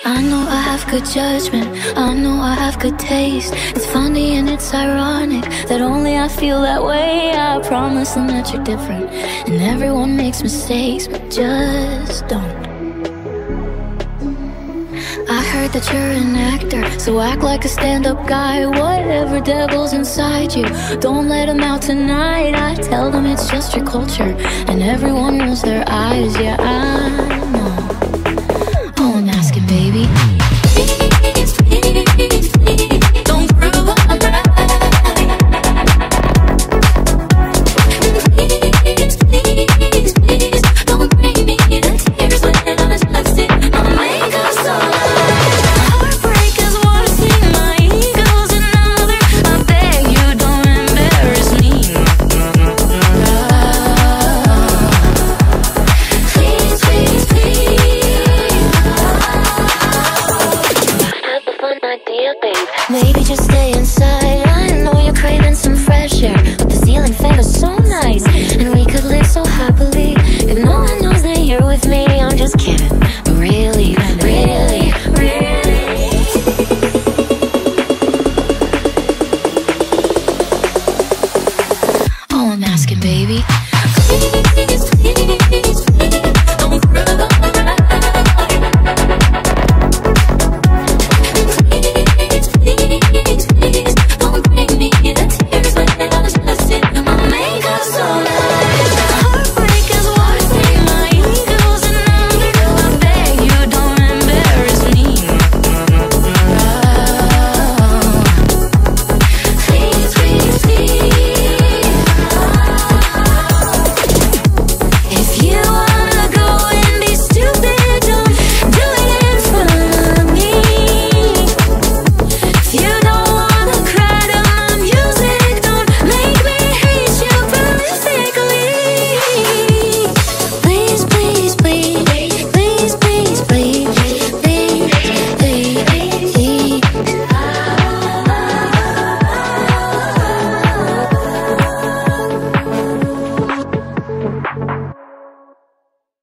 I know I have good judgment, I know I have good taste. It's funny and it's ironic that only I feel that way. I promise them that you're different, and everyone makes mistakes, but just don't. I heard that you're an actor, so act like a stand-up guy. Whatever devil's inside you, don't let him out tonight. I tell them it's just your culture, and everyone rolls their eyes. Yeah, I know. Oh, I'm asking, baby. Please, please, please, don't prove I'm right. Please, please, please, don't bring me to tears when I'm just in my makeup so heartbreak is one thing, my ego's another. I beg you, don't embarrass me. Please, please, please. I have a fun idea, babe. Maybe just stay